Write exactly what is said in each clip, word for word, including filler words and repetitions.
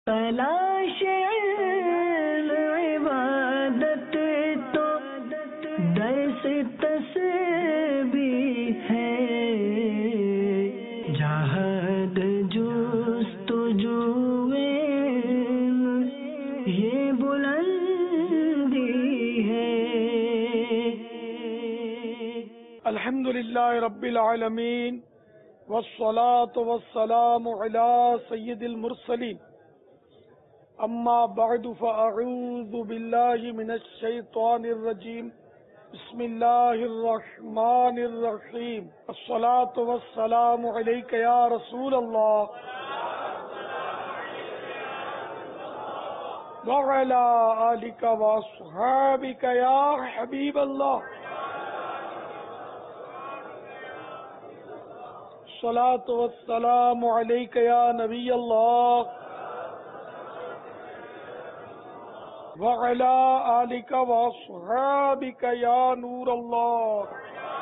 تلاش علم عبادت تو درس تسبیح ہے، جہاد جستجو علم یہ بلندی ہے۔ الحمدللہ رب العالمین والصلاة والسلام علی سید المرسلین، اما بعد فاعوذ باللہ من الشیطان الرجیم، بسم اللہ الرحمن الرحیم، الصلاة والسلام علیک یا رسول اللہ وعلی آلک واصحابک یا حبیب اللہ، الصلاة والسلام علیک یا نبی اللہ وعلی آلک واصحابک یا نور اللہ۔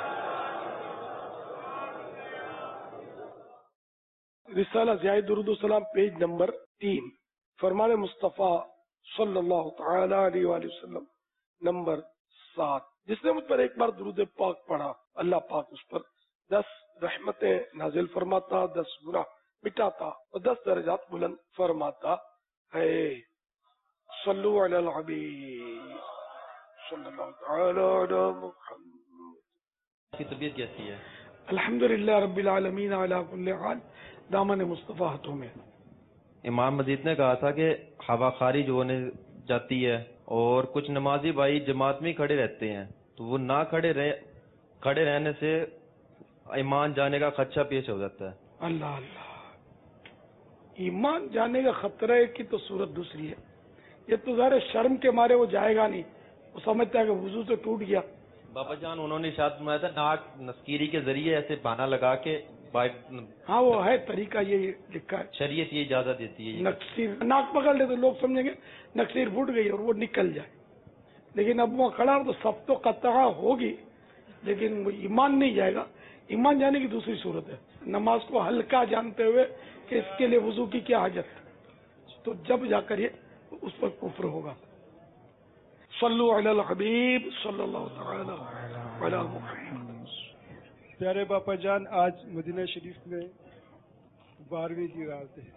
رسالہ ضیاء درود و سلام پیج نمبر تین، فرمان مصطفیٰ صلی اللہ تعالی علیہ وآلہ وسلم نمبر سات۔ جس نے مجھ پر ایک بار درود پاک پڑھا، اللہ پاک اس پر دس رحمتیں نازل فرماتا، دس گناہ مٹاتا اور دس درجات بلند فرماتا ہے۔ صلو علی الحبیب صلی اللہ تعالی علی محمد۔ کی طبیعت کیسی ہے؟ الحمدللہ رب العالمین علی کل حال، دامن مصطفیٰ ہاتھوں میں۔ امام مزید نے کہا تھا کہ ہوا خارج ہونے جاتی ہے اور کچھ نمازی بھائی جماعت میں کھڑے رہتے ہیں، تو وہ نہ کھڑے رہ کھڑے رہنے سے ایمان جانے کا خدشہ پیش ہو جاتا ہے۔ اللہ اللہ، ایمان جانے کا خطرے کی تو صورت دوسری ہے۔ یہ تو ظاہر شرم کے مارے وہ جائے گا نہیں، وہ سمجھتا ہے کہ وضو سے ٹوٹ گیا۔ بابا جان انہوں نے ارشاد فرمایا تھا ناک نسکیری کے ذریعے ایسے بہانہ لگا کے، ہاں وہ ہے طریقہ، یہ لکھا ہے شریعت یہ اجازت دیتی ہے۔ نقصیر ناک پکڑ لے تو لوگ سمجھیں گے نقصیر پھوٹ گئی اور وہ نکل جائے، لیکن اب وہ کھڑا تو سب تو قطع ہوگی، لیکن وہ ایمان نہیں جائے گا۔ ایمان جانے کی دوسری صورت ہے، نماز کو ہلکا جانتے ہوئے کہ اس کے لیے وضو کی کیا حاجت ہے، تو جب جا کر یہ اس پر کفر ہوگا۔ صلو علی الحبیب صلی اللہ تعالی علی محمد۔ پیارے باپا جان، آج مدینہ شریف میں بارہویں کی رات ہے،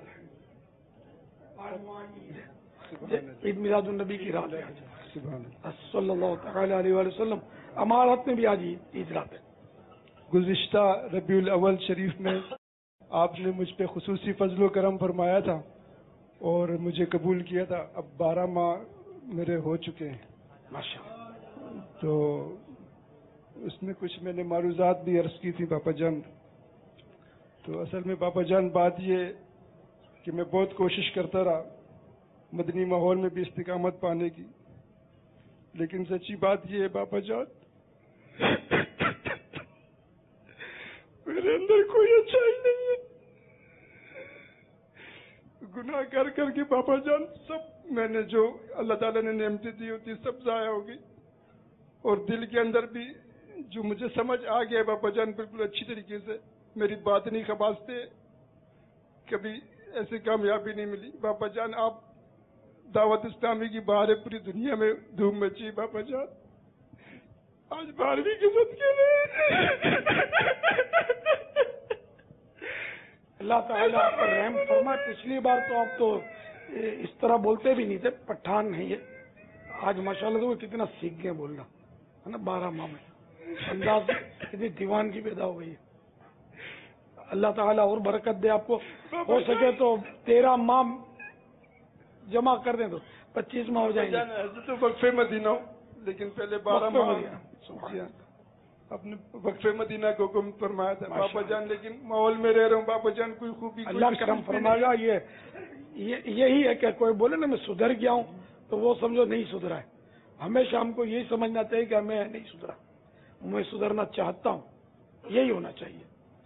عید میلاد النبی کی رات ہے سبحان اللہ، صلی اللہ تعالی علیہ وآلہ وسلم۔ امارات میں بھی آج عید رات ہے۔ گزشتہ ربیع الاول شریف میں آپ نے مجھ پہ خصوصی فضل و کرم فرمایا تھا اور مجھے قبول کیا تھا۔ اب بارہ ماہ میرے ہو چکے ہیں ماشاءاللہ۔ تو اس میں کچھ میں نے معروضات بھی عرض کی تھی باپا جان۔ تو اصل میں باپا جان بات یہ کہ میں بہت کوشش کرتا رہا مدنی ماحول میں بھی استقامت پانے کی، لیکن سچی بات یہ ہے باپا جان، میرے اندر کوئی اچھائی نہیں ہے۔ گناہ کر کر کے باپا جان سب میں نے جو اللہ تعالیٰ نے نعمتیں دی ہوتی سب ضائع ہو گئی، اور دل کے اندر بھی جو مجھے سمجھ آ گیا باپا جان بالکل اچھی طریقے سے، میری بات نہیں خباستے کبھی ایسی کامیابی نہیں ملی۔ باپا جان آپ دعوت اسلامی کی باہر پوری دنیا میں دھوم مچی باپا جان، آج بارہویں کے صدقے میں اللہ تعالیٰ آپ پر رحم فرمائے۔ پچھلی بار تو آپ تو اس طرح بولتے بھی نہیں تھے، پٹھان نہیں ہے، آج ماشاءاللہ تو وہ کتنا سیکھ گئے بولنا ہے نا، بارہ ماہ میں انداز کتنی دیوان کی پیدا ہو گئی ہے۔ اللہ تعالیٰ اور برکت دے آپ کو، ہو سکے تو تیرہ ماہ جمع کر دیں تو پچیس ماہ ہو جائیں گے۔ تو وقفے مدینہ ہو، لیکن پہلے بارہ ماہ اپنے وقفے مدینہ کو حکم فرمایا تھا باپا جان، لیکن ماحول میں رہ رہا ہوں باپا جان، کوئی خوبی اللہ کرم فرمائے گا۔ یہ یہی ہے کہ کوئی بولے نا میں سدھر گیا ہوں تو وہ سمجھو نہیں سدھرا ہے، ہمیشہ ہم کو یہی سمجھنا چاہیے کہ میں نہیں سدھرا، میں سدھرنا چاہتا ہوں، یہی ہونا چاہیے۔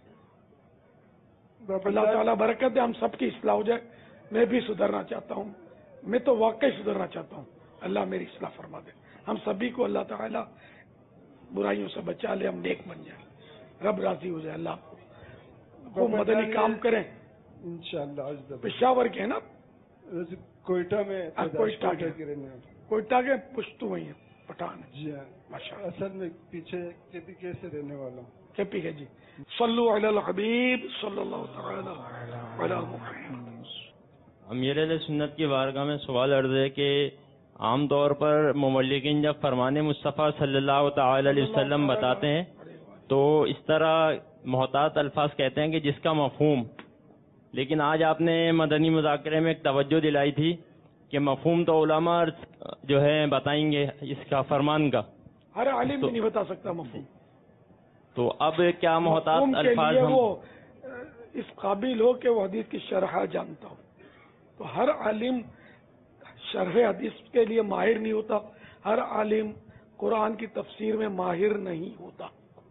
اللہ تعالیٰ برکت دے، ہم سب کی اصلاح ہو جائے۔ میں بھی سدھرنا چاہتا ہوں، میں تو واقعی سدھرنا چاہتا ہوں، اللہ میری اصلاح فرما دے۔ ہم سبھی کو اللہ تعالیٰ برائیوں سے بچا لے، ہم نیک بن جائیں، رب راضی ہو جائے، اللہ کو مدنی کام کریں۔ انشاءاللہ پشاور کے ہیں نا؟ کوئٹہ میں آپ کوئٹہ کے کی رہنے والے. کوئٹہ کے پشتو ہوئی ہیں پٹھان. جی ہاں ماشاء اصل میں پیچھے کے پی کے سے رہنے والا ہوں. کے پی کے جی. صلو علی الحبیب صلی اللہ تعالی علی محمد. امیر علیہ سنت کی بارگاہ میں سوال عرض ہے کہ عام طور پر مبلغین جب فرمان مصطفیٰ صلی اللہ تعالی علیہ وسلم بتاتے ہیں تو اس طرح محتاط الفاظ کہتے ہیں کہ جس کا مفہوم، لیکن آج آپ نے مدنی مذاکرے میں ایک توجہ دلائی تھی کہ مفہوم تو علماء جو ہے بتائیں گے اس کا فرمان کا. ہر عالم بھی نہیں بتا سکتا مفہوم. تو اب کیا محتاط مفہوم کے الفاظ لیے ہم وہ اس قابل ہو کہ وہ حدیث کی شرح جانتا ہو. تو ہر عالم شرح حدیث کے لیے ماہر نہیں ہوتا، ہر عالم قرآن کی تفسیر میں ماہر نہیں ہوتا.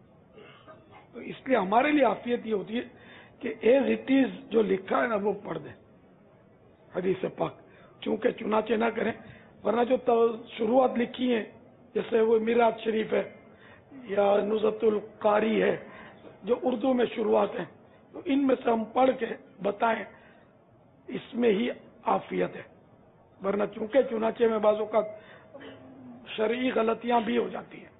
تو اس لیے ہمارے لیے عافیت یہ ہوتی ہے کہ ایز اٹ از جو لکھا ہے نا وہ پڑھ دیں حدیث پاک، چونکہ چنانچہ نہ کریں. ورنہ جو شروعات لکھی ہیں جیسے وہ میراج شریف ہے یا نزہت القاری ہے جو اردو میں شروعات ہیں، تو ان میں سے ہم پڑھ کے بتائیں، اس میں ہی عافیت ہے. ورنہ چونکہ چنانچہ میں بعض اوقات شرعی غلطیاں بھی ہو جاتی ہیں.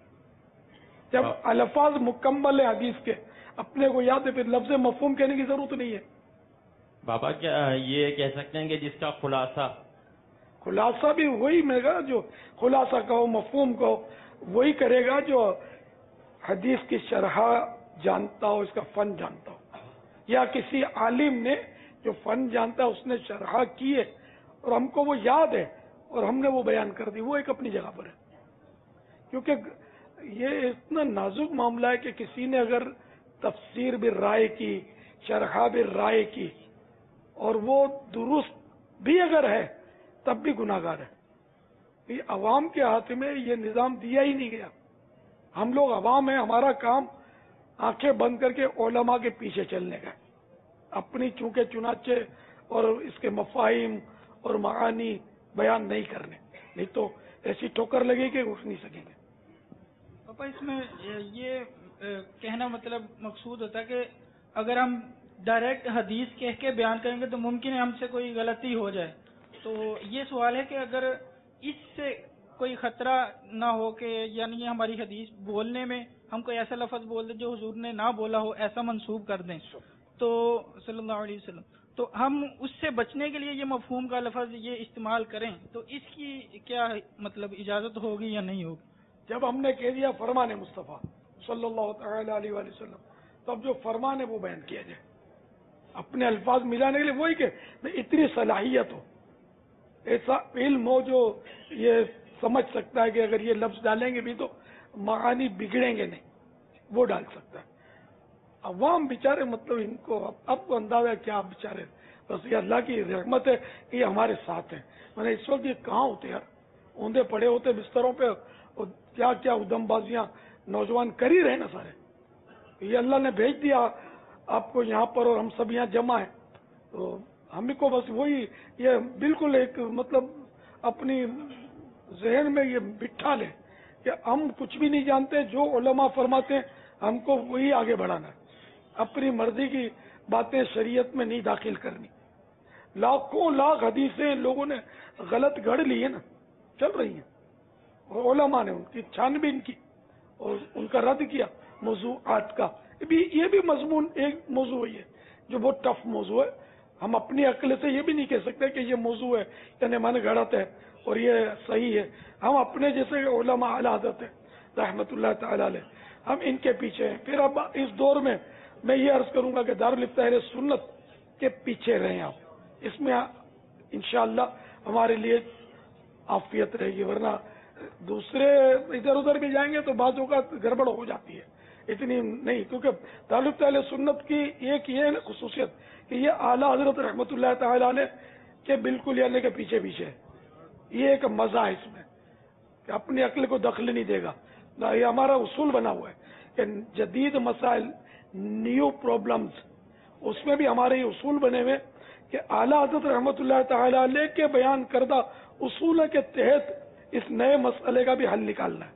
جب الفاظ مکمل ہے حدیث کے اپنے کو یاد ہے، پھر لفظ مفہوم کہنے کی ضرورت نہیں ہے. بابا کیا یہ کہہ سکتے ہیں کہ جس کا خلاصہ خلاصہ بھی وہی میں گا جو خلاصہ کہو مفہوم کہو وہی کرے گا جو حدیث کی شرح جانتا ہو، اس کا فن جانتا ہو، یا کسی عالم نے جو فن جانتا ہے اس نے شرح کی ہے اور ہم کو وہ یاد ہے اور ہم نے وہ بیان کر دی، وہ ایک اپنی جگہ پر ہے. کیونکہ یہ اتنا نازک معاملہ ہے کہ کسی نے اگر تفسیر بھی رائے کی، شرح بھی رائے کی اور وہ درست بھی اگر ہے تب بھی گناہگار ہے. یہ عوام کے ہاتھ میں یہ نظام دیا ہی نہیں گیا. ہم لوگ عوام ہیں، ہمارا کام آنکھیں بند کر کے علماء کے پیچھے چلنے کا، اپنی چونکہ چنانچہ اور اس کے مفاہیم اور معانی بیان نہیں کرنے، نہیں تو ایسی ٹھوکر لگے کہ اٹھ نہیں سکیں گے. پاپا اس میں یہ کہنا مطلب مقصود ہوتا ہے کہ اگر ہم ڈائریکٹ حدیث کہہ کے بیان کریں گے تو ممکن ہے ہم سے کوئی غلطی ہو جائے. تو یہ سوال ہے کہ اگر اس سے کوئی خطرہ نہ ہو کہ یعنی ہماری حدیث بولنے میں ہم کوئی ایسا لفظ بول دیں جو حضور نے نہ بولا ہو، ایسا منسوب کر دیں تو صلی اللہ علیہ وسلم، تو ہم اس سے بچنے کے لیے یہ مفہوم کا لفظ یہ استعمال کریں تو اس کی کیا مطلب اجازت ہوگی یا نہیں ہوگی؟ جب ہم نے کہہ دیا فرمان مصطفیٰ صلی اللہ تعالی علیہ وآلہ وسلم تو اب جو فرمان ہے وہ بیان کیا جائے. اپنے الفاظ ملانے کے لیے وہی کہ اتنی صلاحیت ہو، ایسا علم ہو جو یہ سمجھ سکتا ہے کہ اگر یہ لفظ ڈالیں گے بھی تو معانی بگڑیں گے نہیں، وہ ڈال سکتا ہے. عوام بیچارے مطلب ان کو اب کو اندازہ ہے کیا بیچارے، بس یہ اللہ کی رحمت ہے کہ یہ ہمارے ساتھ ہیں. میں نے اس وقت یہ کہاں ہوتے یار، اوندے پڑے ہوتے بستروں پہ اور کیا کیا ادم بازیاں نوجوان کر ہی رہے نا سارے. یہ اللہ نے بھیج دیا آپ کو یہاں پر اور ہم سب یہاں جمع ہیں، تو ہم کو بس وہی یہ بالکل ایک مطلب اپنی ذہن میں یہ بٹھا لیں کہ ہم کچھ بھی نہیں جانتے، جو علماء فرماتے ہیں ہم کو وہی آگے بڑھانا ہے. اپنی مرضی کی باتیں شریعت میں نہیں داخل کرنی. لاکھوں لاکھ حدیثیں لوگوں نے غلط گھڑ لی ہے نا، چل رہی ہیں، اور علماء نے ان کی چھان بین کی اور ان کا رد کیا موضوعات کا. یہ بھی مضمون ایک موضوع ہے جو بہت ٹف موضوع ہے. ہم اپنی عقل سے یہ بھی نہیں کہہ سکتے کہ یہ موضوع ہے یعنی من گھڑت ہے اور یہ صحیح ہے. ہم اپنے جیسے علماء اعلی حضرت ہیں رحمت اللہ تعالی علیہ، ہم ان کے پیچھے ہیں. پھر اب اس دور میں میں یہ عرض کروں گا کہ دارالفتہ اہل سنت کے پیچھے رہیں آپ، اس میں انشاءاللہ ہمارے لیے عافیت رہے گی. ورنہ دوسرے ادھر ادھر بھی جائیں گے تو بعض اوقات گڑبڑ ہو جاتی ہے، اتنی نہیں. کیونکہ دارالفتہ اہل سنت کی ایک یہ ہے خصوصیت کہ یہ اعلیٰ حضرت رحمت اللہ تعالی علیہ کے بالکل یعنی کے پیچھے پیچھے. یہ ایک مزہ ہے اس میں کہ اپنی عقل کو دخل نہیں دے گا. یہ ہمارا اصول بنا ہوا ہے کہ جدید مسائل، نیو پرابلمز، اس میں بھی ہمارے یہ اصول بنے ہوئے کہ اعلیٰ حضرت رحمت اللہ تعالی علیہ کے بیان کردہ اصول کے تحت اس نئے مسئلے کا بھی حل نکالنا ہے.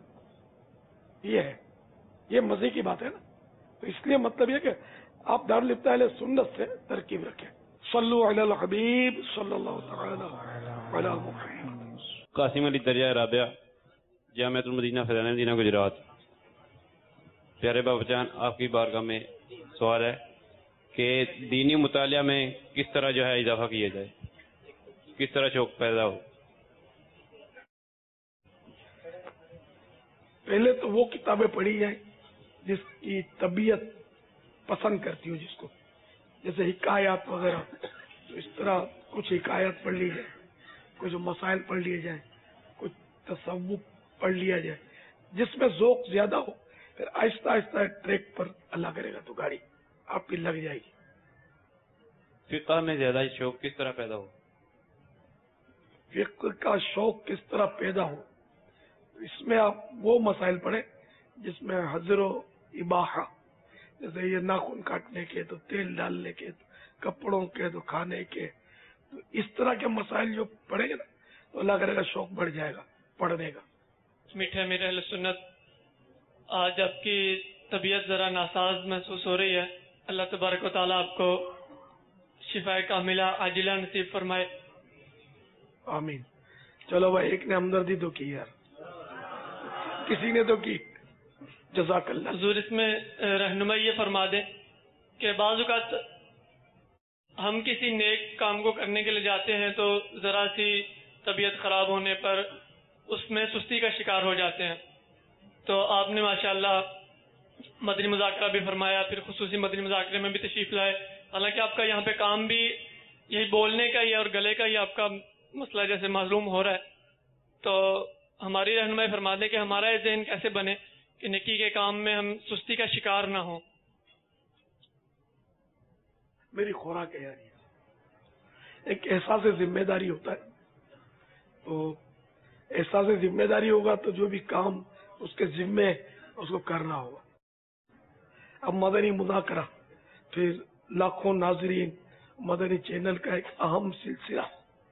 یہ ہے، یہ مزے کی بات ہے نا. تو اس لیے مطلب یہ کہ آپ دارالفتہ اہل سنت سے ترکیب رکھیں. صلو علی الحبیب صلی اللہ تعالی علی محمد. قاسم علی دریا رابعہ، جامعۃ المدینہ فیضان مدینہ گجرات. پیارے بابا جان، آپ کی بارگاہ میں سوال ہے کہ دینی مطالعہ میں کس طرح جو ہے اضافہ کیا جائے، کس طرح شوق پیدا ہو؟ پہلے تو وہ کتابیں پڑھی جائیں جس کی طبیعت پسند کرتی ہو، جس کو جیسے حکایات وغیرہ، تو اس طرح کچھ حکایات پڑھ لی جائے، کچھ مسائل پڑھ لیے جائیں، کچھ تصوف پڑھ لیا جائے، جس میں ذوق زیادہ ہو. پھر آہستہ آہستہ ٹریک پر اللہ کرے گا تو گاڑی آپ کی لگ جائے گی. فقہ میں زیادہ شوق کس طرح پیدا ہو؟ فقہ کا شوق کس طرح پیدا ہو، اس میں آپ وہ مسائل پڑھیں جس میں حضر و اباحہ، جیسے یہ ناخن کاٹنے کے تو تیل ڈالنے کے تو کپڑوں کے تو کھانے کے، تو اس طرح کے مسائل جو پڑھیں گے نا تو اللہ کرے گا شوق بڑھ جائے گا پڑھنے کا. میٹھے میرے اہل سنت، آج آپ کی طبیعت ذرا ناساز محسوس ہو رہی ہے. اللہ تبارک و تعالیٰ آپ کو شفا کاملہ عاجلہ نصیب فرمائے. آمین. چلو بھائی، ایک نے ہمدردی تو کی یار، کسی نے تو کی. جزاک اللہ. حضور اس میں رہنمائی یہ فرما دیں کہ بعض اوقات ہم کسی نیک کام کو کرنے کے لیے جاتے ہیں تو ذرا سی طبیعت خراب ہونے پر اس میں سستی کا شکار ہو جاتے ہیں. تو آپ نے ماشاءاللہ مدنی مذاکرہ بھی فرمایا، پھر خصوصی مدنی مذاکرے میں بھی تشریف لائے. حالانکہ آپ کا یہاں پہ کام بھی یہی بولنے کا ہی اور گلے کا ہی آپ کا مسئلہ جیسے معلوم ہو رہا ہے، تو ہماری رہنمائی فرما دیں کہ ہمارا یہ ذہن کیسے بنے کہ نیکی کے کام میں ہم سستی کا شکار نہ ہوں. میری خوراک ہے یار، ایک احساس ذمہ داری ہوتا ہے، تو احساس ذمہ داری ہوگا تو جو بھی کام اس کے ذمے اس کو کرنا ہوگا. اب مدنی مذاکرہ، پھر لاکھوں ناظرین، مدنی چینل کا ایک اہم سلسلہ.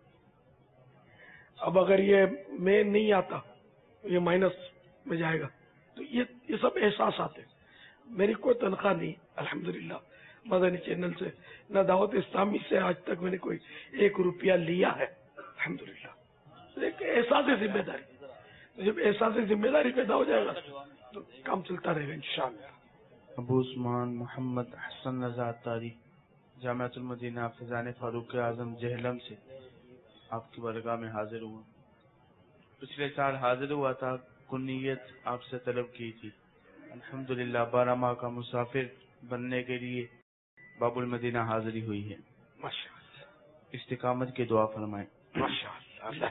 اب اگر یہ میں نہیں آتا یہ مائنس میں جائے گا. تو یہ یہ سب احساسات ہیں. میری کوئی تنخواہ نہیں الحمدللہ مدنی چینل سے، نہ دعوت اسلامی سے آج تک میں نے کوئی ایک روپیہ لیا ہے الحمدللہ. ایک احساس ذمہ داری، جب احساس ذمہ داری پیدا ہو جائے گا تو کام چلتا رہے گا انشاءاللہ. ابو عثمان محمد حسن رضا تاری، جامعۃ المدینہ فیضان فاروق اعظم جہلم سے آپ کی بارگاہ میں حاضر ہوا. پچھلے سال حاضر ہوا تھا، کنیت آپ سے طلب کی تھی. الحمدللہ بارہ ماہ کا مسافر بننے کے لیے باب المدینہ حاضری ہوئی ہے. ماشاءاللہ، استقامت کی دعا فرمائیں. ماشاءاللہ.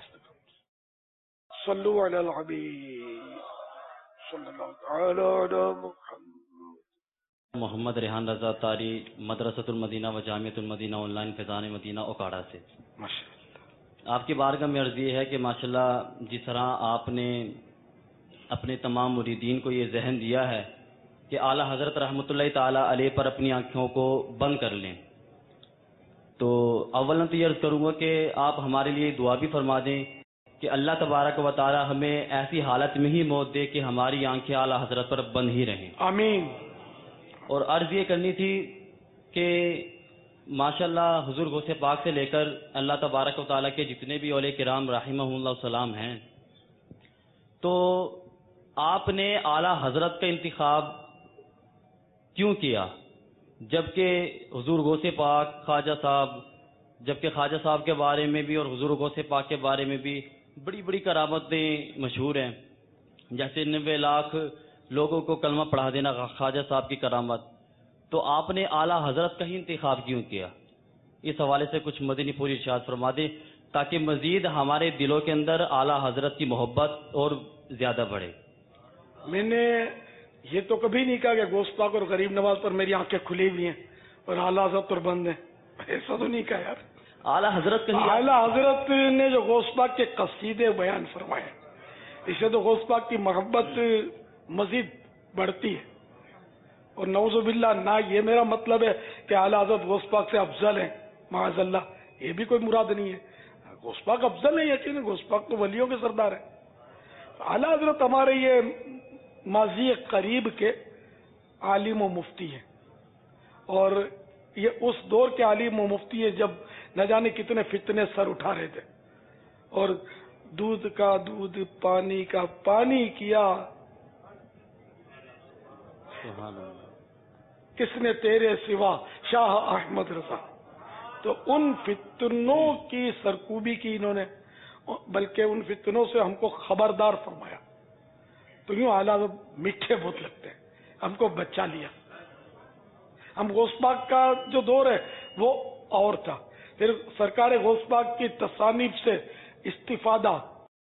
صلو علی الحبیب صلی اللہ تعالی علی محمد. محمد ریحان رضا تاری، مدرسۃ المدینہ و جامعۃ المدینہ آن لائن فیضان مدینہ اوکاڑا سے. ماشاءاللہ. آپ کی بارگاہ میں عرض یہ ہے کہ ماشاءاللہ جس طرح آپ نے اپنے تمام مریدین کو یہ ذہن دیا ہے کہ اعلیٰ حضرت رحمۃ اللہ تعالی علیہ پر اپنی آنکھوں کو بند کر لیں، تو اولاً تو یہ عرض کروں گا کہ آپ ہمارے لیے دعا بھی فرما دیں کہ اللہ تبارک و تعالی ہمیں ایسی حالت میں ہی موت دے کہ ہماری آنکھیں اعلیٰ حضرت پر بند ہی رہیں. آمین. اور اور عرض یہ کرنی تھی کہ ماشاءاللہ حضور غوث پاک سے لے کر اللہ تبارک و تعالیٰ کے جتنے بھی اولیاء کرام رحمہ اللہ السلام ہیں، تو آپ نے اعلیٰ حضرت کا انتخاب کیوں کیا، جبکہ حضور غوث پاک خواجہ صاحب، جبکہ خواجہ صاحب کے بارے میں بھی اور حضور غوث پاک کے بارے میں بھی بڑی بڑی کرامتیں مشہور ہیں، جیسے نوے لاکھ لوگوں کو کلمہ پڑھا دینا خواجہ صاحب کی کرامت. تو آپ نے اعلیٰ حضرت کا ہی انتخاب کیوں کیا؟ اس حوالے سے کچھ مدنی پوری ارشاد فرما دیں تاکہ مزید ہمارے دلوں کے اندر اعلیٰ حضرت کی محبت اور زیادہ بڑھے. میں نے یہ تو کبھی نہیں کہا کہ گوشت پاک اور غریب نواز پر میری آنکھیں کھلی ہوئی ہیں اور اعلیٰ حضرت پر بند ہیں، ایسا تو نہیں کہا یار. اعلیٰ حضرت کا اعلیٰ حضرت نے جو غوث پاک کے قصیدے بیان فرمائے، اس سے تو غوث پاک کی محبت مزید بڑھتی ہے. اور نعوذ باللہ، نہ یہ میرا مطلب ہے کہ اعلیٰ حضرت غوث پاک سے افضل ہیں، معاذ اللہ، یہ بھی کوئی مراد نہیں ہے. غوث پاک افضل ہے یقین، غوث پاک تو ولیوں کے سردار ہیں. اعلیٰ حضرت ہمارے یہ ماضی قریب کے عالم و مفتی ہیں، اور یہ اس دور کے عالم و مفتی ہے جب نہ جانے کتنے فتنے سر اٹھا رہے تھے، اور دودھ کا دودھ، پانی کا پانی کیا، کس نے تیرے سوا شاہ احمد رضا. تو ان فتنوں کی سرکوبی کی انہوں نے، بلکہ ان فتنوں سے ہم کو خبردار فرمایا. تو یوں اعلیٰ حضرت میٹھے بہت لگتے ہیں، ہم کو بچا لیا. ہم غوث پاک کا جو دور ہے وہ اور تھا، پھر سرکار غوث پاک کی تصانیف سے استفادہ،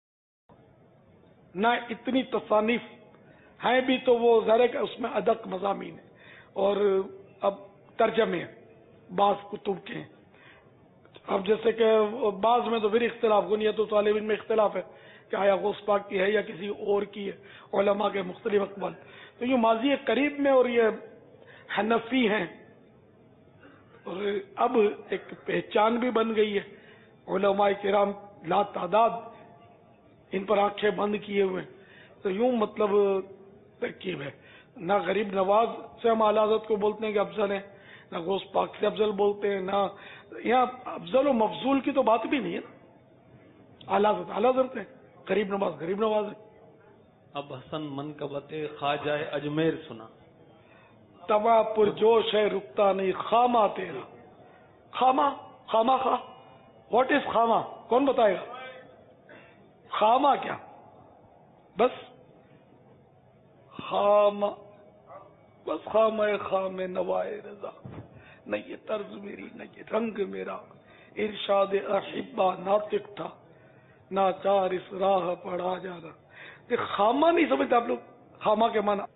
نہ اتنی تصانیف ہیں بھی تو وہ ذرا کہ اس میں ادق مضامین ہیں، اور اب ترجمے بعض کتب کے ہیں. اب جیسے کہ بعض میں تو پھر اختلاف، غنیت و طالب علم میں اختلاف ہے کہ آیا غوث پاک کی ہے یا کسی اور کی ہے، علماء کے مختلف اقوال. تو یہ ماضی قریب میں، اور یہ حنفی ہیں، اور اب ایک پہچان بھی بن گئی ہے. علماء کرام لا تعداد ان پر آنکھیں بند کیے ہوئے. تو یوں مطلب ترکیب ہے. نہ غریب نواز سے ہم اعلیٰ حضرت کو بولتے ہیں کہ افضل ہیں، نہ غوث پاک سے افضل بولتے ہیں، نہ یہاں افضل و مفضول کی تو بات بھی نہیں ہے نا. اعلیٰ حضرت اعلیٰ حضرت ہیں، غریب نواز غریب نواز ہے. اب حسن منقبت خواجہ اجمیر سنا. توا پرجوش ہے رکتا نہیں خامہ تیرا. خامہ خامہ خواہ، واٹ از خامہ؟ کون بتائے گا خامہ کیا؟ بس خامہ، بس خامہ خام نوائے رضا. نہ یہ طرز میری، نہ یہ رنگ میرا، ارشاد احبا ناطق تھا، ناچار اس راہ پڑا جانا. خامہ نہیں سمجھتے آپ لوگ؟ خامہ کے معنی،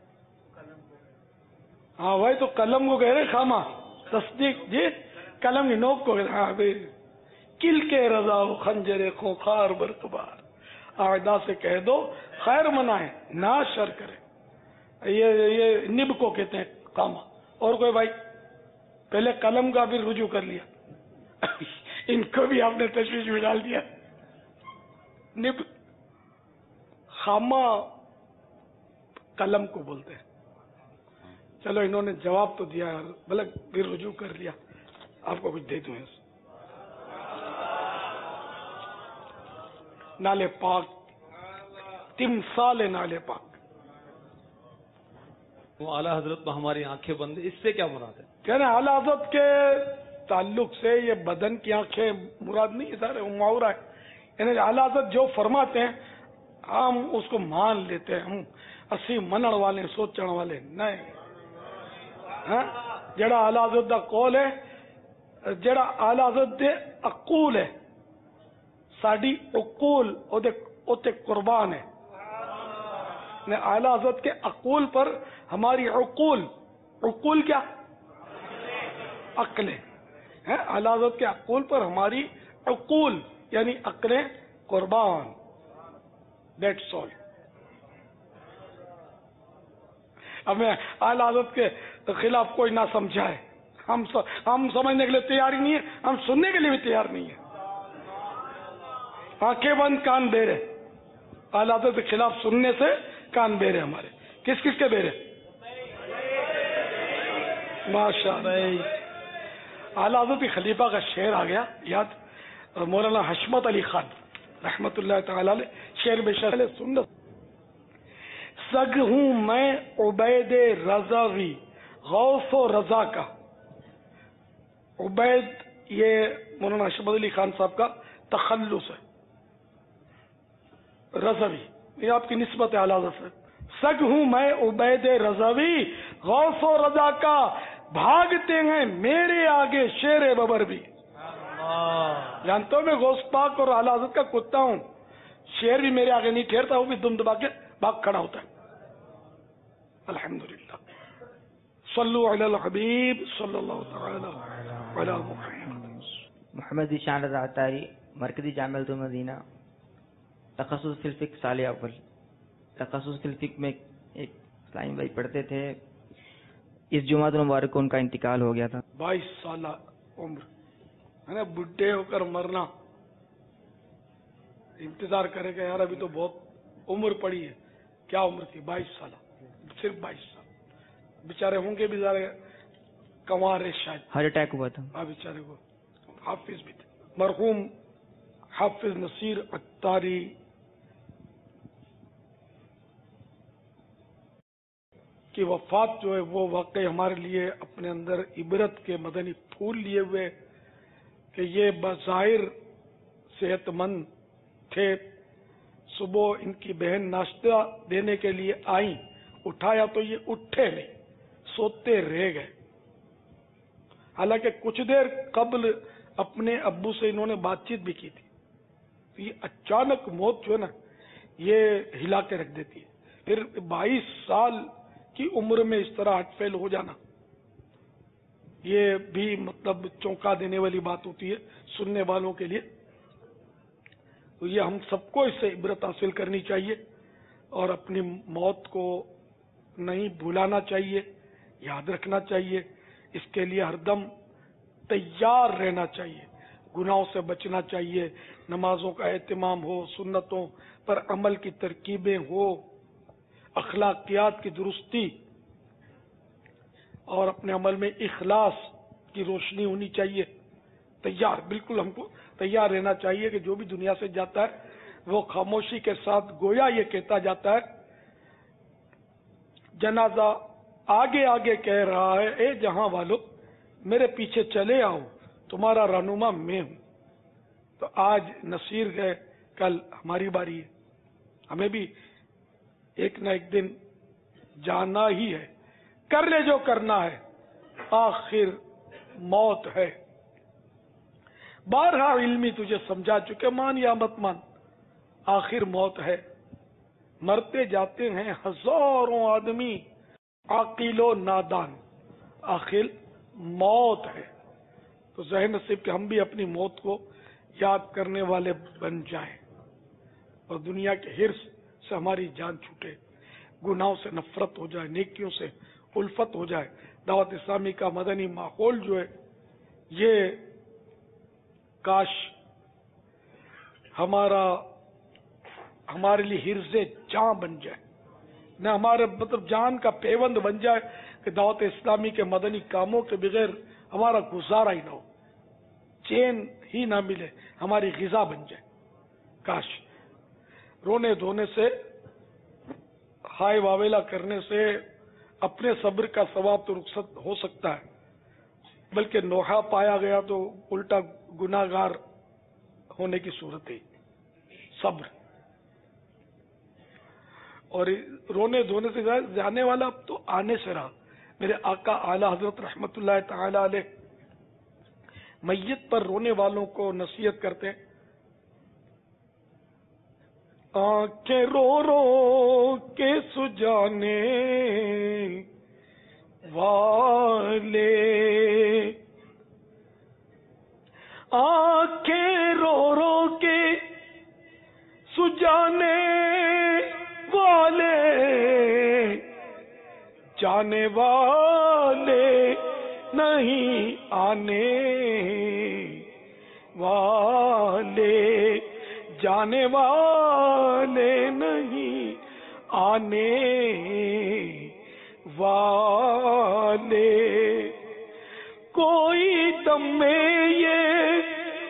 ہاں بھائی تو قلم کو کہہ رہے خامہ، تصدیق جی قلم کی نوک کو کہہ رہے. ہاں بھائی کل کے رضا و خنجر خوخار برقبار. اعدا سے کہہ دو خیر منائے نہ شر کرے. یہ یہ نب کو کہتے ہیں خامہ. اور کوئی بھائی؟ پہلے قلم کا بھی رجوع کر لیا، ان کو بھی آپ نے تشویش میں ڈال دیا. نب خامہ قلم کو بولتے ہیں. چلو انہوں نے جواب تو دیا، بلکہ بھی رجوع کر لیا. آپ کو کچھ دے دوں. نالے پاک، تمثال نالے پاک. وہ اعلیٰ حضرت کو ہماری آنکھیں بند، اس سے کیا مراد ہے؟ کہنے اعلیٰ حضرت کے تعلق سے یہ بدن کی آنکھیں مراد نہیں ہے سارے، وہ محاورہ ہے. یعنی اعلیٰ حضرت جو فرماتے ہیں ہم اس کو مان لیتے ہیں. ہم اسی منن والے سوچن والے نہیں. جڑا اعلیٰ حضرت دا قول ہے، جڑا اعلیٰ حضرت دے عقول ہے، ساڈی عقول او تے قربان ہے. اعلیٰ حضرت کے عقول پر ہماری عقول، عقول کیا؟ عقلیں. اعلیٰ حضرت کے عقول پر ہماری عقول یعنی عقلیں قربان. That's all. ہمیں اعلیٰ حضرت کے خلاف کوئی نہ سمجھائے. ہم ہم سمجھنے کے لیے تیار ہی نہیں ہے، ہم سننے کے لیے بھی تیار نہیں ہے. آنکھیں بند کان بیرے. اعلیٰ حضرت کے خلاف سننے سے کان بیرے ہمارے. کس کس کے بیرے؟ ماشاء اللہ. اعلیٰ حضرت کے خلیفہ کا شعر آ گیا یاد، مولانا حشمت علی خان رحمت اللہ تعالی علیہ. شعر بے شعر سنت. سگ ہوں میں عبید رضاوی غوث و رضا کا. عبید یہ مولانا حشمت علی خان صاحب کا تخلص ہے. رضوی یہ آپ کی نسبت ہے اعلیٰ حضرت سے. سگ ہوں میں عبید رضوی غوث و رضا کا، بھاگتے ہیں میرے آگے شیر ببر بھی. جانتا ہوں میں غوث پاک اور اعلیٰ حضرت کا کتا ہوں. شیر بھی میرے آگے نہیں ٹھہرتا، وہ بھی دم دبا کے بھاگ کھڑا ہوتا ہے. الحمدللہ. صلو علی الحبیب صلی اللہ تعالی علی محمد. محمد ذیشان رضا عطاری، مرکزی جامعۃ المدینہ، تخصص فی الفقہ سال اول. تخصص فی الفقہ میں ایک اسلامی بھائی پڑھتے تھے. اس جمعہ المبارک کو ان کا انتقال ہو گیا تھا. بائیس سالہ عمر ہے نا. بڈھے ہو کر مرنا، انتظار کرے گا یار ابھی تو بہت عمر پڑی ہے. کیا عمر تھی؟ بائیس سالہ، صرف بائیس سال. بیچارے ہوں گے بھی ذرا कंवारे शायद हार्ट अटैक हुआ था। हाँ बेचारे को हाफिज भी थे। मरहूम हाफिज नसीर अत्तारी की वफात जो है वो वाकई हमारे लिए अपने अंदर इबरत के मदनी फूल लिए हुए कि ये बज़ाहिर सेहतमंद थे। सुबह इनकी बहन नाश्ता देने के लिए आई, उठाया तो ये उठे नहीं, सोते रह गए। हालांकि कुछ देर कबल अपने अब्बू से इन्होंने बातचीत भी की थी। तो ये अचानक मौत जो है ना ये हिला के रख देती है। फिर बाईस साल की उम्र में इस तरह हटफेल हो जाना ये भी मतलब चौंका देने वाली बात होती है सुनने वालों के लिए। तो ये हम सबको इससे इबरत हासिल करनी चाहिए और अपनी मौत को नहीं भुलाना चाहिए, याद रखना चाहिए। इसके लिए हरदम तैयार रहना चाहिए, गुनाहों से बचना चाहिए, नमाजों का एहतमाम हो, सुन्नतों पर अमल की तरकीबें हो, अखलाकियात की दुरुस्ती और अपने अमल में इखलास की रोशनी होनी चाहिए। तैयार, बिल्कुल हमको तैयार रहना चाहिए कि जो भी दुनिया से जाता है वो खामोशी के साथ गोया ये कहता जाता है, जनाजा आगे आगे कह रहा है, ए जहां वालों मेरे पीछे चले आओ, तुम्हारा रहनुमा मैं हूं। तो आज नसीर गए, कल हमारी बारी है। हमें भी एक न एक दिन जाना ही है, कर ले जो करना है, आखिर मौत है। बारहा इल्मी तुझे समझा चुके, मान या मत मान, आखिर मौत है। मरते जाते हैं हजारों आदमी, आकिलो नादान, आखिर मौत है। तो ज़हन नसीब कि हम भी अपनी मौत को याद करने वाले बन जाएं और दुनिया के हिर्स से हमारी जान छूटे, गुनाहों से नफरत हो जाए, नेकियों से उल्फत हो जाए। दावत इस्लामी का मदनी माहौल जो है ये काश हमारा हमारे लिए हिर्ज़े जान बन जाए, न हमारे मतलब जान का पेवंद बन जाए कि दावत इस्लामी के मदनी कामों के बगैर हमारा गुजारा ही ना हो, चैन ही ना मिले, हमारी ग़िज़ा बन जाए। काश रोने धोने से, हाय वावेला करने से अपने सब्र का सवाब तो रुखसत हो सकता है, बल्कि नोहा पाया गया तो उल्टा गुनाहगार होने की सूरत है। सब्र और रोने धोने से जाने वाला अब तो आने से रहा। मेरे आका आला हजरत रहमतुल्लाह ताला अलैह मैयत पर रोने वालों को नसीहत करते हैं, आंखें रो रो के सुजाने वाले, आंखें रो रो के सुजाने वाले, जाने वाले नहीं आने वाले, जाने वाले नहीं आने वाले। कोई दम में ये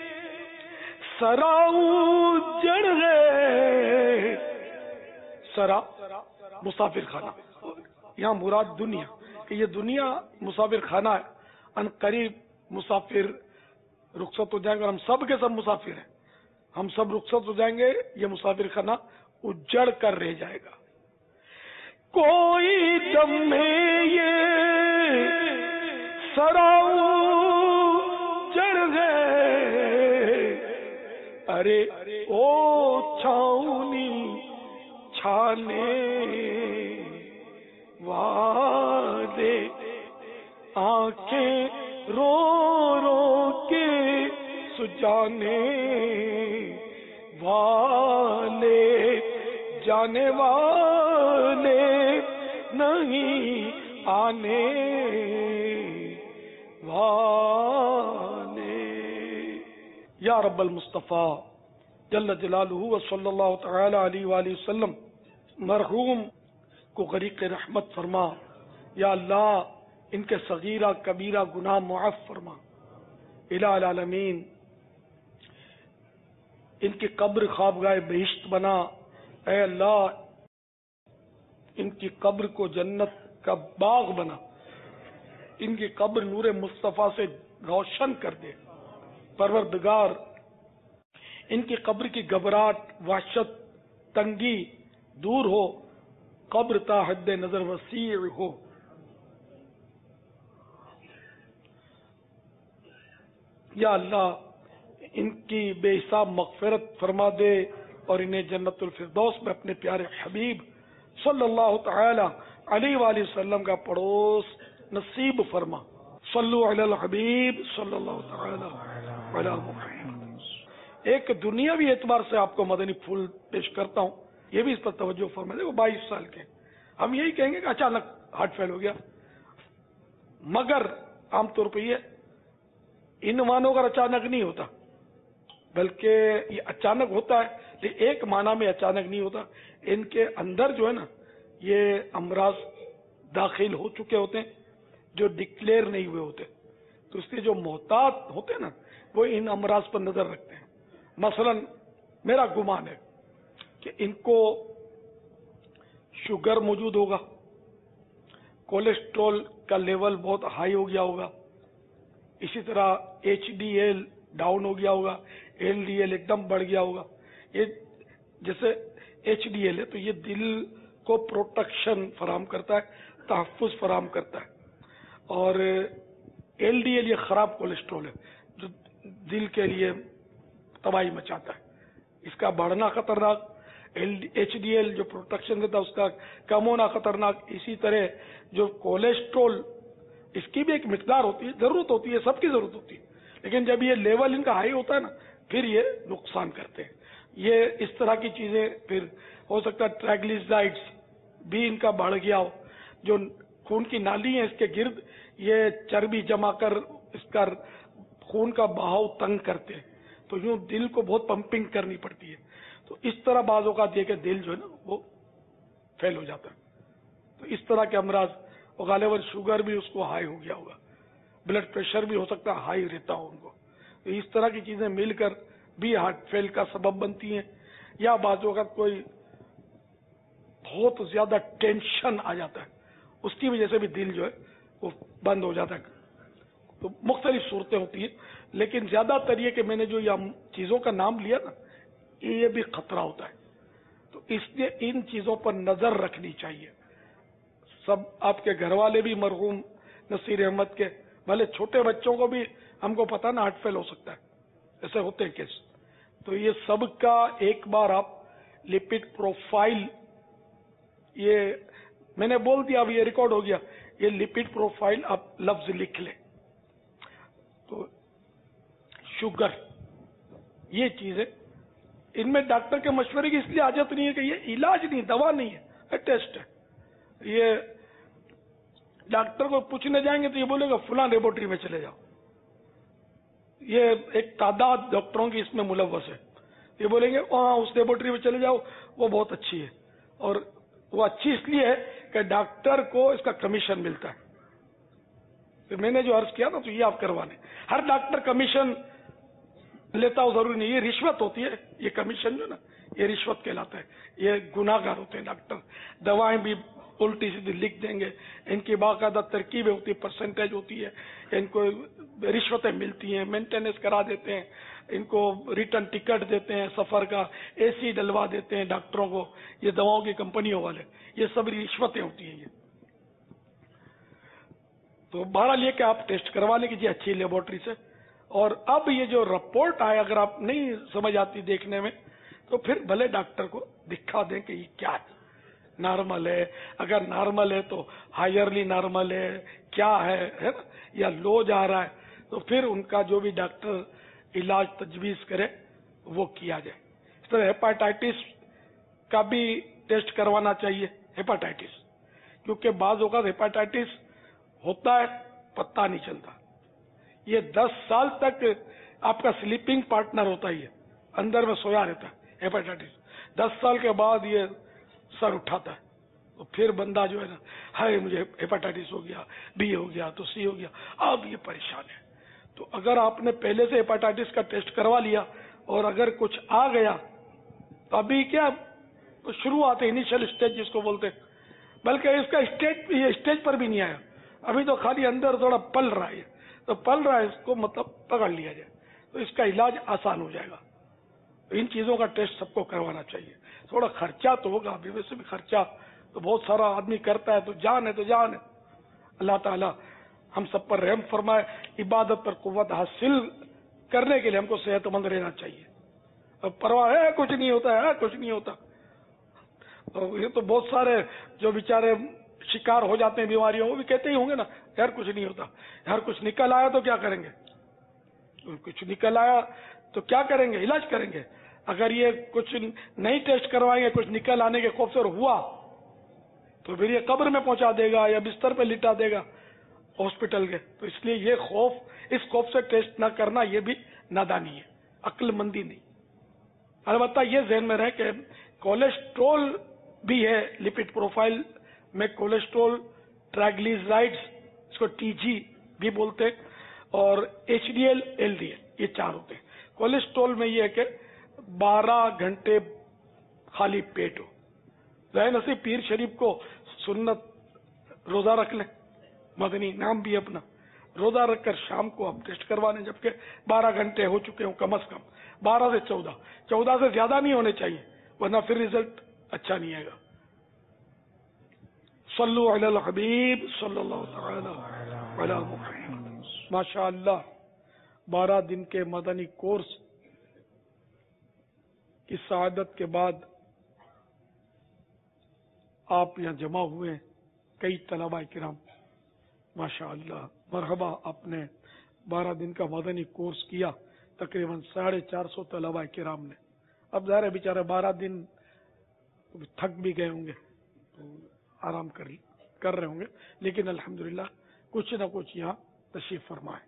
सराऊ जड़ गए, सरा मुसाफिर खाना, यहाँ मुराद दुनिया, कि ये दुनिया मुसाफिर खाना है। अन करीब मुसाफिर रुखसत हो जाएंगे और हम सब के सब मुसाफिर हैं, हम सब रुखसत हो जाएंगे, ये मुसाफिर खाना उजड़ कर रह जाएगा। कोई दम में ये सराऊ जड़ गए, अरे ओ छाऊनी छाने वाले, आंखें रो रो के सुजाने वाले, जाने वाले नहीं आने वाले। या रब्बल मुस्तफ़ा जल्ल जलालुहु व सल्लल्लाहु तआला अलैहि वसल्लम मरहूम को गरीक़ रहमत फरमा। या अल्लाह ان کے صغیرہ کبیرہ گناہ معاف فرما الہ العالمین. ان کی قبر خوابگاہ بہشت بنا. اے اللہ ان کی قبر کو جنت کا باغ بنا. ان کی قبر نور مصطفیٰ سے روشن کر دے. پروردگار ان کی قبر کی گھبراہٹ، وحشت، تنگی دور ہو. قبر تا حد نظر وسیع ہو. یا اللہ ان کی بے حساب مغفرت فرما دے اور انہیں جنت الفردوس میں اپنے پیارے حبیب صلی اللہ تعالی علیہ وآلہ وسلم کا پڑوس نصیب فرما. صلو علی الحبیب صلی اللہ تعالی علی محمد. ایک دنیاوی اعتبار سے آپ کو مدنی پھول پیش کرتا ہوں، یہ بھی اس پر توجہ فرما دے. وہ بائیس سال کے، ہم یہی کہیں گے کہ اچانک ہارٹ فیل ہو گیا، مگر عام طور پہ یہ ان معنوں کا اچانک نہیں ہوتا، بلکہ یہ اچانک ہوتا ہے، لیکن ایک معنی میں اچانک نہیں ہوتا. ان کے اندر جو ہے نا یہ امراض داخل ہو چکے ہوتے ہیں جو ڈکلیئر نہیں ہوئے ہوتے. تو اس لیے جو محتاط ہوتے ہیں نا وہ ان امراض پر نظر رکھتے ہیں. مثلا میرا گمان ہے کہ ان کو شوگر موجود ہوگا، کولیسٹرول کا لیول بہت ہائی ہو گیا ہوگا، اسی طرح ایچ ڈی ایل ڈاؤن ہو گیا ہوگا، ایل ڈی ایل ایک دم بڑھ گیا ہوگا. یہ جیسے ایچ ڈی ایل ہے تو یہ دل کو پروٹیکشن فراہم کرتا ہے، تحفظ فراہم کرتا ہے. اور ایل ڈی ایل یہ خراب کولیسٹرول ہے جو دل کے لیے تباہی مچاتا ہے. اس کا بڑھنا خطرناک، ایچ ڈی ایل جو پروٹیکشن دیتا ہے اس کا کم ہونا خطرناک. اسی طرح جو کولیسٹرول اس کی بھی ایک مقدار ہوتی ہے، ضرورت ہوتی ہے، سب کی ضرورت ہوتی ہے، لیکن جب یہ لیول ان کا ہائی ہوتا ہے نا پھر یہ نقصان کرتے ہیں. یہ اس طرح کی چیزیں، پھر ہو سکتا ہے ٹرائگلیسرائڈز بھی ان کا بڑھ گیا ہو. جو خون کی نالی ہے اس کے گرد یہ چربی جمع کر اس کا خون کا بہاؤ تنگ کرتے ہیں، تو یوں دل کو بہت پمپنگ کرنی پڑتی ہے. تو اس طرح بعض اوقات یہ کہ دل جو ہے نا وہ فیل ہو جاتا ہے. تو اس طرح کے امراض، غالباً شوگر بھی اس کو ہائی ہو گیا ہوگا، بلڈ پریشر بھی ہو سکتا ہے ہائی رہتا ہو ان کو. تو اس طرح کی چیزیں مل کر بھی ہارٹ فیل کا سبب بنتی ہیں. یا بعض اوقات کوئی بہت زیادہ ٹینشن آ جاتا ہے، اس کی وجہ سے بھی دل جو ہے وہ بند ہو جاتا ہے. تو مختلف صورتیں ہوتی ہیں، لیکن زیادہ تر یہ کہ میں نے جو یہ چیزوں کا نام لیا نا یہ بھی خطرہ ہوتا ہے. تو اس لیے ان چیزوں پر نظر رکھنی چاہیے. سب آپ کے گھر والے بھی مرحوم نصیر احمد کے، بھلے چھوٹے بچوں کو بھی ہم کو پتا نا ہارٹ فیل ہو سکتا ہے، ایسے ہوتے ہیں کیس. تو یہ سب کا ایک بار آپ لپڈ پروفائل، یہ میں نے بول دیا، اب یہ ریکارڈ ہو گیا، یہ لپڈ پروفائل آپ لفظ لکھ لیں. تو شوگر یہ چیز ہے، ان میں ڈاکٹر کے مشورے کی اس لیے حاجت نہیں ہے کہ یہ علاج نہیں، دوا نہیں ہے، ٹیسٹ ہے. یہ ڈاکٹر کو پوچھنے جائیں گے تو یہ بولے گا فلاں لیبورٹری میں چلے جاؤ. یہ ایک تعداد ڈاکٹروں کی اس میں ملوث ہے. یہ بولیں گے ہاں اس لیبورٹری میں چلے جاؤ وہ بہت اچھی ہے، اور وہ اچھی اس لیے ہے کہ ڈاکٹر کو اس کا کمیشن ملتا ہے. تو میں نے جو عرض کیا نا تو یہ آپ کروانے، ہر ڈاکٹر کمیشن لیتا ہو ضروری نہیں، یہ رشوت ہوتی ہے. یہ کمیشن جو نا یہ رشوت کہلاتا ہے. یہ گناہ گار ہوتے ہیں ڈاکٹر. دوائیں بھی الٹی سیدھی لکھ دیں گے، ان کی باقاعدہ ترکیبیں ہوتی ہیں، پرسنٹیج ہوتی ہے، ان کو رشوتیں ملتی ہیں، مینٹیننس کرا دیتے ہیں، ان کو ریٹرن ٹکٹ دیتے ہیں سفر کا، اے سی ڈلوا دیتے ہیں ڈاکٹروں کو، یہ دواؤں کی کمپنیوں والے. یہ سب رشوتیں ہوتی ہیں. یہ تو بہرحال یہ کہ آپ ٹیسٹ کروا لیں کیجیے اچھی لیبورٹری سے. اور اب یہ جو رپورٹ آئے اگر آپ نہیں سمجھ آتی دیکھنے میں تو پھر بھلے ڈاکٹر کو دکھا دیں کہ یہ کیا ہے، نارمل ہے، اگر نارمل ہے تو ہائرلی نارمل ہے، کیا ہے ہے نا، یا لو جا رہا ہے، تو پھر ان کا جو بھی ڈاکٹر علاج تجویز کرے وہ کیا جائے. اس طرح ہیپاٹائٹس کا بھی ٹیسٹ کروانا چاہیے. ہیپاٹائٹس کیونکہ بعض اوقات ہیپاٹائٹس ہوتا ہے پتہ نہیں چلتا. یہ دس سال تک آپ کا سلیپنگ پارٹنر ہوتا ہی ہے، اندر میں سویا رہتا ہے ہیپاٹائٹس. دس سال کے بعد یہ سر اٹھاتا ہے तो फिर बंदा जो है ना, हाय मुझे हेपेटाइटिस हो गया, बी हो गया, तो सी हो गया, अब ये परेशान है। तो अगर आपने पहले से हेपेटाइटिस का टेस्ट करवा लिया और अगर कुछ आ गया तो अभी क्या शुरुआत है, इनिशियल स्टेज जिसको बोलते हैं, बल्कि इसका स्टेज ये स्टेज पर भी नहीं आया, अभी तो खाली अंदर थोड़ा पल रहा है, तो पल रहा है, इसको मतलब पकड़ लिया जाए तो इसका इलाज आसान हो जाएगा। तो इन चीजों का टेस्ट सबको करवाना चाहिए। थोड़ा खर्चा तो होगा, अभी वैसे भी खर्चा तो बहुत सारा आदमी करता है, तो जान है तो जान है। अल्लाह ताला हम सब पर रहम फरमाए, इबादत पर कुव्वत हासिल करने के लिए हमको सेहतमंद रहना चाहिए। अब परवाह है कुछ नहीं होता है, कुछ नहीं होता, तो ये तो बहुत सारे जो बेचारे शिकार हो जाते हैं बीमारियों, वो भी कहते ही होंगे ना, यार कुछ नहीं होता, यार कुछ निकल आया तो क्या करेंगे, कुछ निकल आया तो क्या करेंगे, इलाज करेंगे। अगर ये कुछ नहीं टेस्ट करवाएंगे, कुछ निकल आने के खौफ से हुआ तो फिर ये कब्र में पहुंचा देगा या बिस्तर पे लिटा देगा हॉस्पिटल के। तो इसलिए ये खौफ, इस खौफ से टेस्ट ना करना ये भी नादानी है, अक्लमंदी नहीं। अलबत्ता ये ज़हन में रहे कि कोलेस्ट्रॉल भी है, लिपिड प्रोफाइल में कोलेस्ट्रॉल, ट्राइग्लिसराइड्स, इसको टीजी भी बोलते हैं, और एचडीएल, एलडीएल, ये चार होते हैं। कोलेस्ट्रॉल में ये है कि बारह घंटे खाली पेट हो। ज़ाहिर नसीब पीर शरीफ को सुन्नत रोजा रख लें, मदनी नाम भी अपना, रोजा रखकर शाम को आप टेस्ट करवा लें, जबकि बारह घंटे हो चुके हो कम से कम, बारह से चौदह, चौदह से ज्यादा नहीं होने चाहिए, वरना फिर रिजल्ट अच्छा नहीं आएगा। सल्लु अलल हबीब सल्लल्लाहु अलैहि वसल्लम। माशाअल्लाह, बारह दिन के मदनी कोर्स की सआदत के बाद आप यहाँ जमा हुए, कई तलबा किराम, माशाअल्लाह, मरहबा। आपने बारह दिन का मदनी कोर्स किया, तकरीबन साढ़े चार सौ तलबा किराम ने। अब ज़ाहिर है बेचारे बारह दिन थक भी गए होंगे, तो आराम कर कर रहे होंगे, लेकिन अल्हम्दुलिल्लाह कुछ न कुछ यहाँ तशरीफ फरमाए।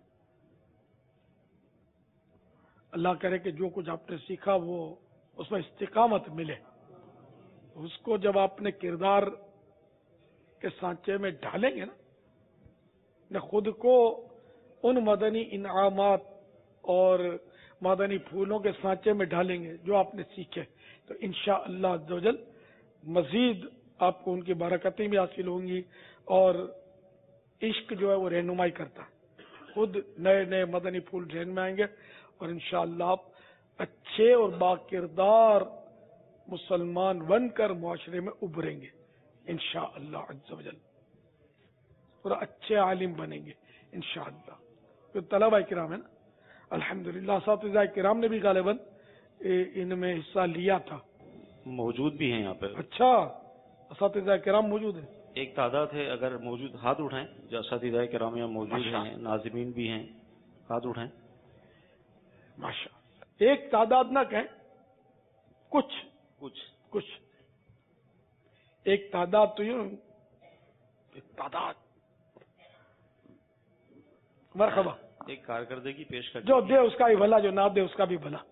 अल्लाह करे कि जो कुछ आपने सीखा वो उसमें इस्तिकामत मिले। उसको जब आपने किरदार के सांचे में ढालेंगे ना, न खुद को उन मदनी इनामात और मदनी फूलों के सांचे में ढालेंगे जो आपने सीखे, तो इंशाअल्लाह अज़्ज़ वजल मजीद आपको उनकी बरकतें भी हासिल होंगी। और इश्क जो है वो रहनुमाई करता है, खुद नए नए मदनी फूल जहन में आएंगे और इंशाअल्लाह आप अच्छे और बाकिरदार मुसलमान बनकर मुआशरे में उभरेंगे इंशाअल्लाह अज़्ज़ वजल, और अच्छे आलिम बनेंगे इंशाअल्लाह। तो तलबा किराम है ना, अल्हम्दुलिल्लाह असातिज़ा किराम ने भी गालिबन इनमें हिस्सा लिया था, मौजूद भी हैं यहाँ पे। अच्छा, असातिज़ा किराम मौजूद है, एक तादाद है, अगर मौजूद हाथ उठाएं, जो असातिज़ा किराम यहाँ मौजूद हैं, नाज़िमीन भी हैं, हाथ उठाएं। माशा, एक तादाद ना कहें, कुछ कुछ कुछ एक तादाद तो यूं, एक तादाद, मरहबा। एक कारकर्दगी पेश कर, जो दे उसका भी भला, जो ना दे उसका भी भला।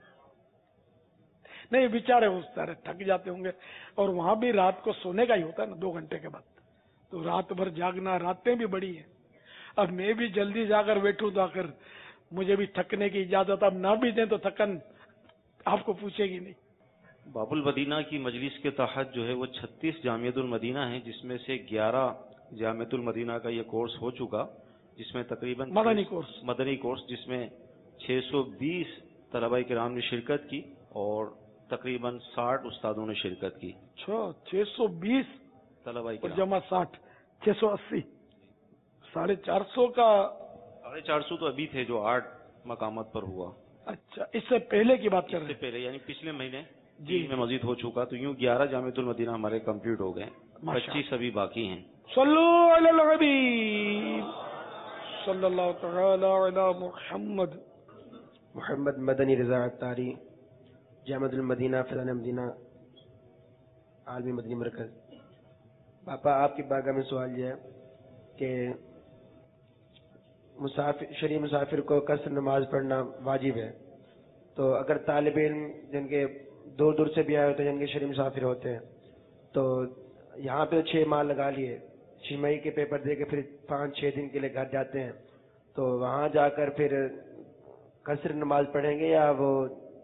नहीं बेचारे उस तरह थक जाते होंगे, और वहां भी रात को सोने का ही होता है ना, दो घंटे के बाद, तो रात भर जागना, रातें भी बड़ी है। अब मैं भी जल्दी जाकर बैठूं तो आखिर मुझे भी थकने की इजाजत, अब ना भी दें तो थकन आपको पूछेगी नहीं। बाबुल मदीना की मजलिस के तहत जो है वो छत्तीस जामियतुल मदीना है, जिसमें से ग्यारह जामियतुल मदीना का ये कोर्स हो चुका, जिसमें तकरीबन मदनी कोर्स मदनी कोर्स जिसमें छह सौ बीस तलबा किराम ने शिरकत की और तकरीबन साठ उस्तादों ने शिरकत की। छह सौ बीस तलबा और जमा साठ, छह सौ अस्सी, साढ़े चार सौ का, साढ़े चार सौ तो अभी थे जो आठ मकामात पर हुआ। अच्छा, इससे पहले की बात कर रहे हैं? इससे पहले यानी पिछले महीने जी में मजीद हो चुका, तो यूं ग्यारह जामियतुल मदीना हमारे कंप्लीट हो गए, पच्चीस अभी बाकी हैं। सल्लु अलल हबीब सल्लल्लाहु तआला अला मुहम्मद। मोहम्मद मदनी रज़ा अत्तारी, जामियतुल मदीना, फैज़ान मदीना, आलमी मदनी मरकज। पापा, आपकी बारगाह में सवाल यह है कि मुसाफिर, शरीफ मुसाफिर को कसर नमाज पढ़ना वाजिब है, तो अगर तालिब इल्म जिनके दूर दूर से भी आए होते हैं, जिनके शरीफ मुसाफिर होते हैं, तो یہاں پہ چھ ماہ لگا لیے، چھ مئی کے پیپر دے کے پھر پانچ چھ دن کے لیے گھر جاتے ہیں، تو وہاں جا کر پھر قصر نماز پڑھیں گے یا وہ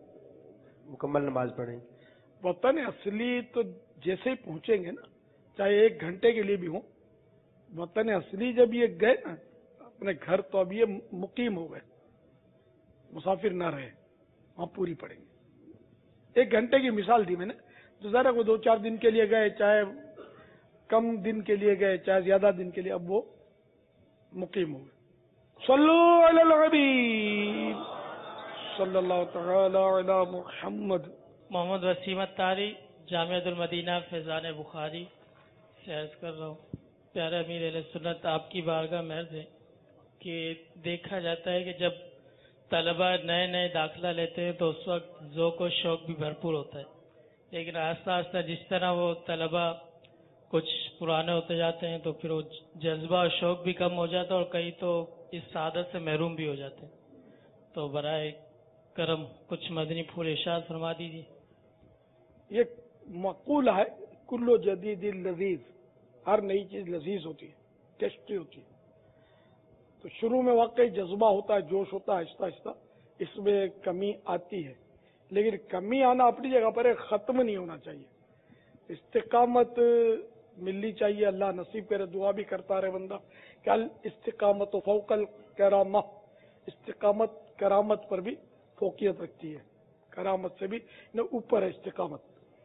مکمل نماز پڑھیں گے؟ وطن اصلی تو جیسے ہی پہنچیں گے نا، چاہے ایک گھنٹے کے لیے بھی ہوں، وطن اصلی جب یہ گئے نا اپنے گھر، تو اب یہ مقیم ہو گئے، مسافر نہ رہے، وہاں پوری پڑیں گے۔ ایک گھنٹے کی مثال دی میں نے، تو ذرا وہ دو چار دن کے لیے گئے، چاہے کم دن کے لیے گئے چاہے زیادہ دن کے لیے، اب وہ مقیم ہو گئے۔ صلو علی الحبیب صلی اللہ تعالی علی محمد۔ محمد وسیم اتاری، جامعۃ المدینہ فیضان بخاری سے عرض کر رہا ہوں، پیارے امیر اہل سنت، آپ کی بارگاہ میں عرض ہے کہ دیکھا جاتا ہے کہ جب طلبہ نئے نئے داخلہ لیتے ہیں تو اس وقت ذوق و شوق بھی بھرپور ہوتا ہے، لیکن آہستہ آہستہ جس طرح وہ طلبہ کچھ پرانے ہوتے جاتے ہیں تو پھر وہ جذبہ اور شوق بھی کم ہو جاتا ہے، اور کئی تو اس سعادت سے محروم بھی ہو جاتے ہیں۔ تو برائے کرم کچھ مدنی پھول ارشاد فرما دیجیے۔ یہ مقولہ ہے، کلو جدید لذیذ، ہر نئی چیز لذیذ ہوتی ہے، ٹیسٹی ہوتی ہے۔ تو شروع میں واقعی جذبہ ہوتا ہے، جوش ہوتا ہے، آہستہ آہستہ اس میں کمی آتی ہے، لیکن کمی آنا اپنی جگہ پر ہے، ختم نہیں ہونا چاہیے۔ استقامت ملنی چاہیے، اللہ نصیب کرے، دعا بھی کرتا رہے بندہ کہ استقامت و فوق الکرامہ، استقامت کرامت پر بھی فوقیت رکھتی ہے، کرامت سے بھی نہ اوپر ہے استقامت۔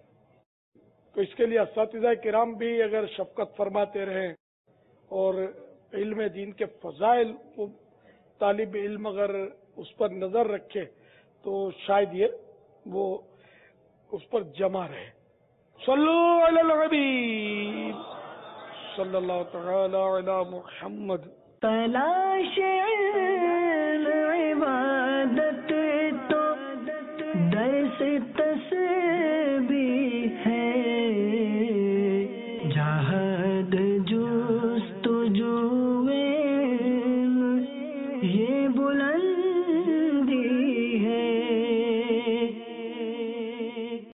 تو اس کے لیے اساتذہ کرام بھی اگر شفقت فرماتے رہیں اور علم دین کے فضائل کو طالب علم اگر اس پر نظر رکھے تو شاید یہ وہ اس پر جمع رہے۔ صلو علی الحبیب صلی اللہ تعالی علی محمد۔ تلاش